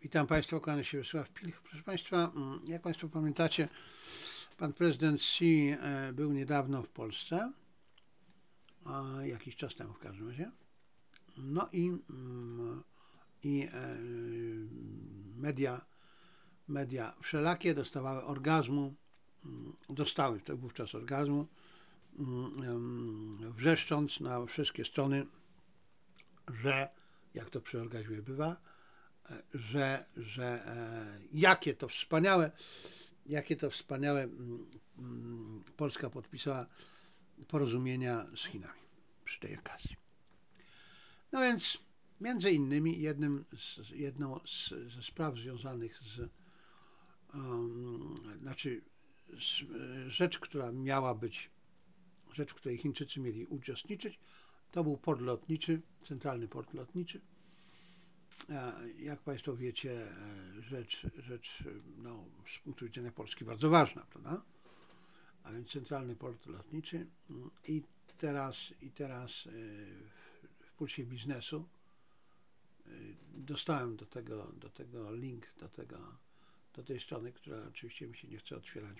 Witam Państwa, kłania się Wiesław Pilch. Proszę Państwa, jak Państwo pamiętacie, pan prezydent Xi był niedawno w Polsce, jakiś czas temu w każdym razie. No i media wszelakie dostawały orgazmu, dostały wówczas orgazmu, wrzeszcząc na wszystkie strony, że, jak to przy orgazmie bywa, że jakie to wspaniałe Polska podpisała porozumienia z Chinami przy tej okazji. No więc między innymi jedną ze spraw związanych rzecz, która miała być, rzecz, w której Chińczycy mieli uczestniczyć, to był port lotniczy, centralny port lotniczy. Jak Państwo wiecie, rzecz no, z punktu widzenia Polski bardzo ważna, prawda? A więc centralny port lotniczy i teraz w Pulsie Biznesu dostałem do tego link, do tej strony, która oczywiście mi się nie chce otwierać,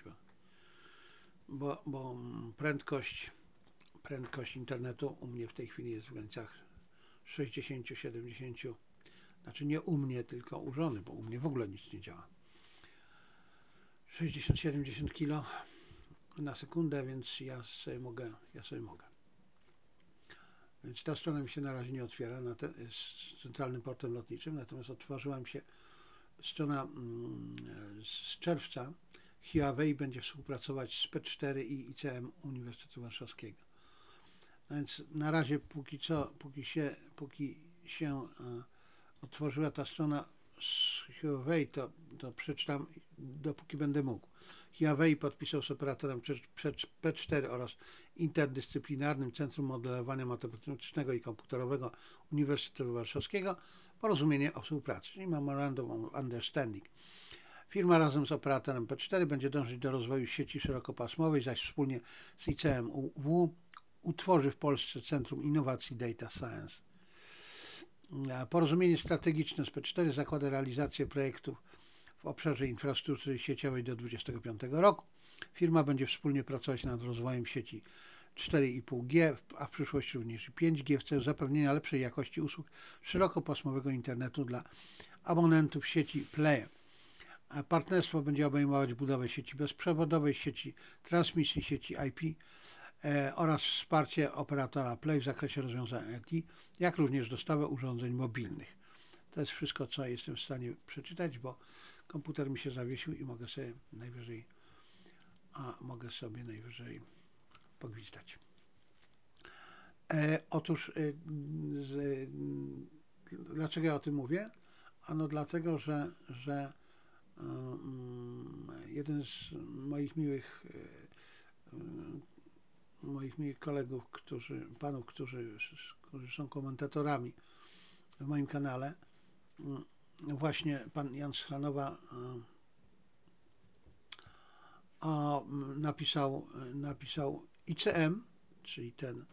bo prędkość internetu u mnie w tej chwili jest w granicach 60-70, znaczy nie u mnie, tylko u żony, bo u mnie w ogóle nic nie działa. 60-70 kilo na sekundę, więc ja sobie mogę. Więc ta strona mi się na razie nie otwiera z centralnym portem lotniczym, natomiast otworzyła mi się strona z czerwca. Huawei będzie współpracować z P4 i ICM Uniwersytetu Warszawskiego. No więc na razie póki się otworzyła ta strona z Huawei, to przeczytam, dopóki będę mógł. Huawei podpisał z operatorem P4 oraz Interdyscyplinarnym Centrum Modelowania Matematycznego i Komputerowego Uniwersytetu Warszawskiego porozumienie o współpracy, czyli Memorandum of Understanding. Firma razem z operatorem P4 będzie dążyć do rozwoju sieci szerokopasmowej, zaś wspólnie z ICMW utworzy w Polsce Centrum Innowacji Data Science. Porozumienie strategiczne z P4 zakłada realizację projektów w obszarze infrastruktury sieciowej do 2025 roku. Firma będzie wspólnie pracować nad rozwojem sieci 4,5G, a w przyszłości również 5G w celu zapewnienia lepszej jakości usług szerokopasmowego internetu dla abonentów sieci Play. Partnerstwo będzie obejmować budowę sieci bezprzewodowej, sieci transmisji, sieci IP oraz wsparcie operatora Play w zakresie rozwiązań IT, jak również dostawę urządzeń mobilnych. To jest wszystko, co jestem w stanie przeczytać, bo komputer mi się zawiesił i mogę sobie najwyżej pogwizdać. Otóż dlaczego ja o tym mówię? Ano dlatego, że jeden z moich miłych kolegów, panów, którzy są komentatorami w moim kanale, właśnie pan Jan Schanowa napisał ICM, czyli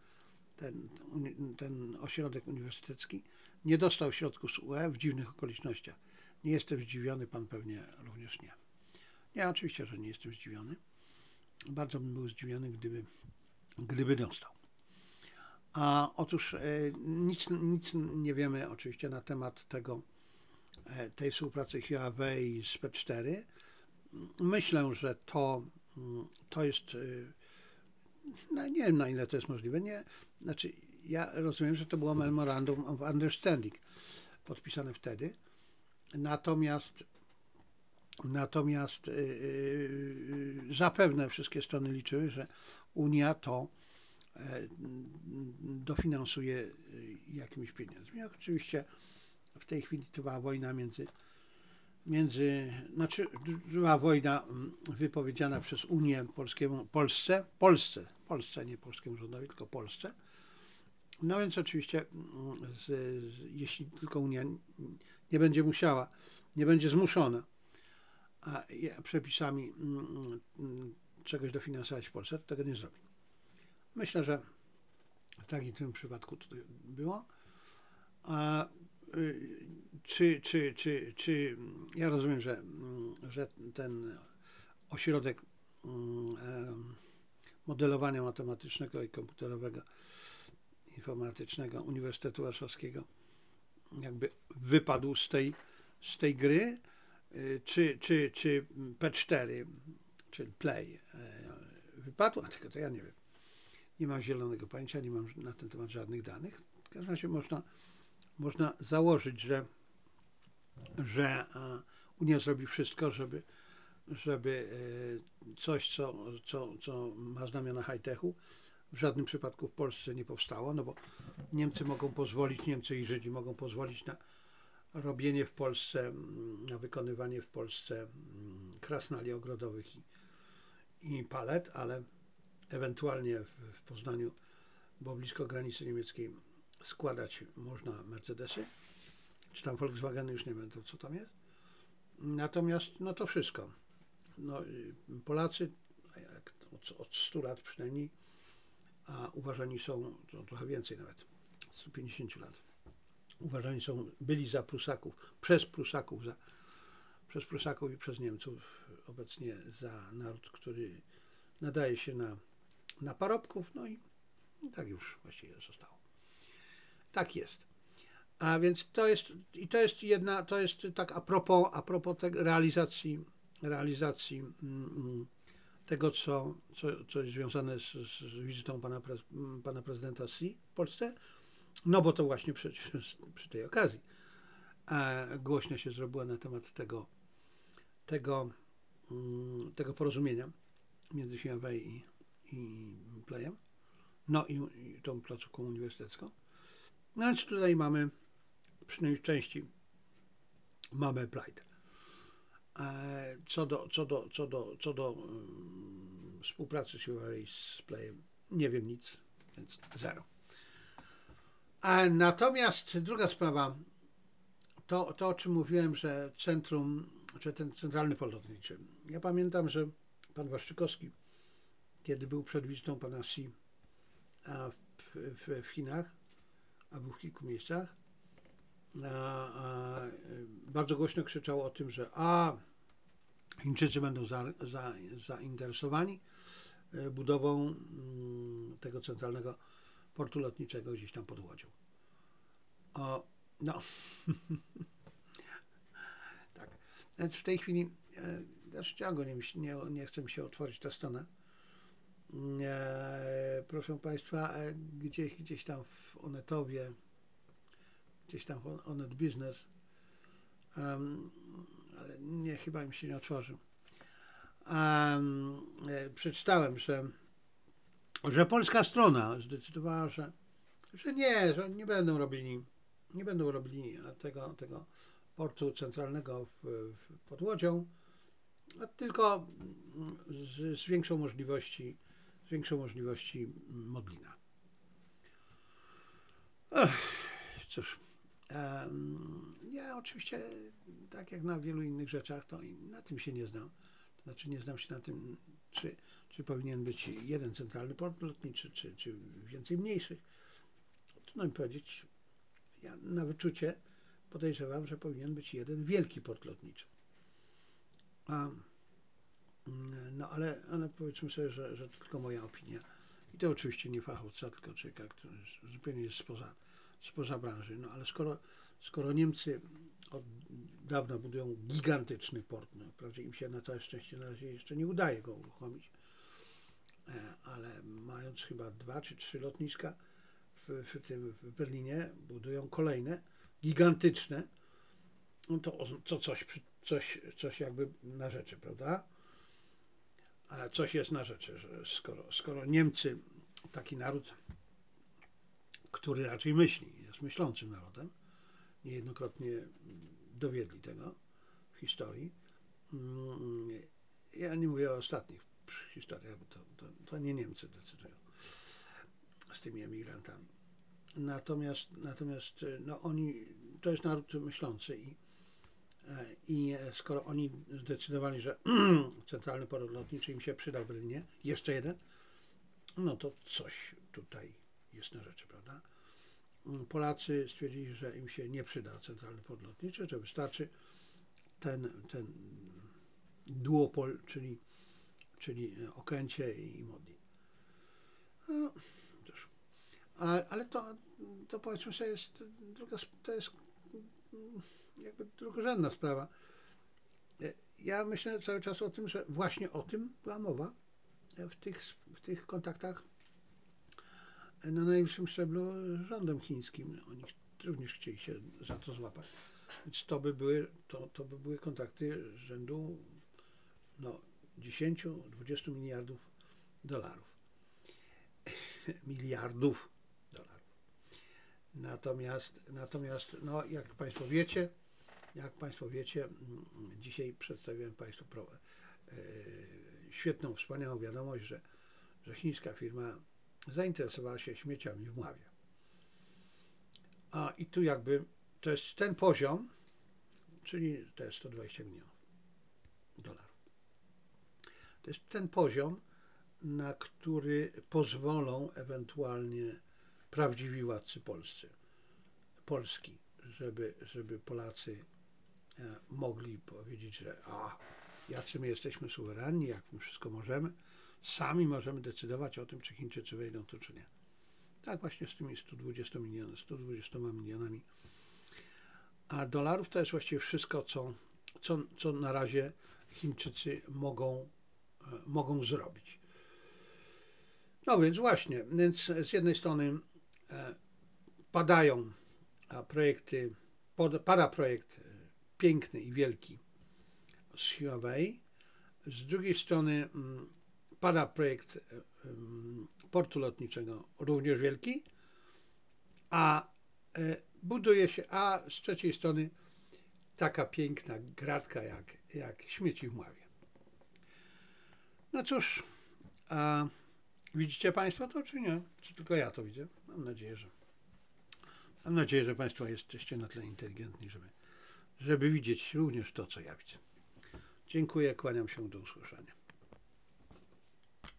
ten ośrodek uniwersytecki, nie dostał środków z UE w dziwnych okolicznościach. Nie jestem zdziwiony, pan pewnie również nie. Ja oczywiście, że nie jestem zdziwiony. Bardzo bym był zdziwiony, gdyby dostał. Otóż nic nie wiemy oczywiście na temat tej współpracy Huawei z P4. Myślę, że to jest, no nie wiem, na ile to jest możliwe. Znaczy ja rozumiem, że to było Memorandum of Understanding podpisane wtedy. Natomiast zapewne wszystkie strony liczyły, że Unia to dofinansuje jakimiś pieniędzmi. Jak oczywiście w tej chwili trwa wojna była wojna wypowiedziana przez Unię Polsce, nie polskiemu rządowi, tylko Polsce. No więc oczywiście, jeśli tylko Unia nie będzie musiała, nie będzie zmuszona przepisami czegoś dofinansować w Polsce, to tego nie zrobi. Myślę, że w takim tym przypadku tutaj było. czy ja rozumiem, że ten ośrodek modelowania matematycznego i komputerowego, informatycznego Uniwersytetu Warszawskiego jakby wypadł z tej gry, czy P4, czyli Play wypadł, a tylko to ja nie wiem. Nie mam zielonego pojęcia, nie mam na ten temat żadnych danych. W każdym razie można założyć, że Unia zrobi wszystko, żeby coś, co ma znamiona high-techu, w żadnym przypadku w Polsce nie powstało, no bo Niemcy i Żydzi mogą pozwolić na robienie w Polsce, na wykonywanie w Polsce krasnali ogrodowych i palet, ale ewentualnie w Poznaniu, bo blisko granicy niemieckiej, składać można Mercedesy, czy tam Volkswageny, już nie wiem co tam jest. Natomiast no to wszystko. No, Polacy od 100 lat przynajmniej, a uważani są, to trochę więcej nawet, 150 lat, uważani byli za Prusaków, przez Prusaków i przez Niemców obecnie za naród, który nadaje się na parobków, no i tak już właściwie zostało. Tak jest. A więc to jest tak a propos tej realizacji tego, co jest związane z wizytą pana prezydenta Xi w Polsce, no bo to właśnie przy tej okazji głośno się zrobiło na temat tego porozumienia między Huawei i Playem, no i tą placówką uniwersytecką. No więc tutaj mamy, przynajmniej w części, mamy Applied. Co do współpracy z Huawei z Playem nie wiem nic, więc zero. Natomiast druga sprawa, to o czym mówiłem, że ten centralny port lotniczy. Ja pamiętam, że pan Waszczykowski, kiedy był przed wizytą pana Xi w Chinach, a był w kilku miejscach, bardzo głośno krzyczał o tym, że Chińczycy będą zainteresowani budową tego centralnego portu lotniczego gdzieś tam pod Łodzią. No, tak. Więc w tej chwili ciągle nie chce mi się otworzyć ta strona. Proszę Państwa, gdzieś tam w Onetowie, gdzieś tam w Onet Business, ale nie, chyba mi się nie otworzył. Przeczytałem, że polska strona zdecydowała, że nie będą robili tego portu centralnego pod Łodzią, a tylko z większą możliwości Modlina. Cóż, ja oczywiście, tak jak na wielu innych rzeczach, to na tym się nie znam. To znaczy nie znam się na tym, czy powinien być jeden centralny port lotniczy, czy więcej mniejszych. Trudno mi powiedzieć. Ja na wyczucie podejrzewam, że powinien być jeden wielki port lotniczy. No ale powiedzmy sobie, że to tylko moja opinia. I to oczywiście nie fachowca, tylko człowieka, który zupełnie jest spoza branży. No ale skoro Niemcy od dawna budują gigantyczny port, no wprawdzie im się na całe szczęście na razie jeszcze nie udaje go uruchomić, ale mając chyba 2 czy 3 lotniska w Berlinie, budują kolejne gigantyczne, no to coś jakby na rzeczy, prawda? A coś jest na rzeczy, że skoro Niemcy, taki naród, który raczej myśli, jest myślącym narodem, niejednokrotnie dowiedli tego w historii. Ja nie mówię o ostatnich historiach, bo to nie Niemcy decydują z tymi emigrantami. Natomiast no to jest naród myślący i skoro oni zdecydowali, że centralny port lotniczy im się przyda w Berlinie, jeszcze jeden, no to coś tutaj jest na rzeczy, prawda? Polacy stwierdzili, że im się nie przyda centralny port lotniczy, że wystarczy ten duopol, czyli Okęcie i Modlin. No, cóż, ale to powiedzmy sobie jest to jest jakby drugorzędna sprawa. Ja myślę cały czas o tym, że właśnie o tym była mowa w tych kontaktach na najwyższym szczeblu z rządem chińskim. Oni również chcieli się za to złapać. Więc to by były kontakty rzędu no, 10-20 miliardów dolarów. Miliardów dolarów. Natomiast no, jak Państwo wiecie, dzisiaj przedstawiłem Państwu świetną, wspaniałą wiadomość, że chińska firma zainteresowała się śmieciami w Mławie. I tu jakby to jest ten poziom, czyli to jest 120 milionów dolarów. To jest ten poziom, na który pozwolą ewentualnie prawdziwi władcy Polski, żeby Polacy mogli powiedzieć, że jacy my jesteśmy suwerenni, jak my wszystko możemy, sami możemy decydować o tym, czy Chińczycy wejdą tu, czy nie. Tak właśnie z tymi 120 milionami dolarów to jest właściwie wszystko, co na razie Chińczycy mogą zrobić. No więc właśnie, z jednej strony padają projekty, pada projekt piękny i wielki z Huawei, z drugiej strony pada projekt portu lotniczego również wielki, a buduje się, a z trzeciej strony taka piękna gratka jak śmieci w Mławie. No cóż, widzicie Państwo to, czy nie? Czy tylko ja to widzę? Mam nadzieję, że Państwo jesteście na tyle inteligentni, żeby widzieć również to, co ja widzę. Dziękuję, kłaniam się, do usłyszenia.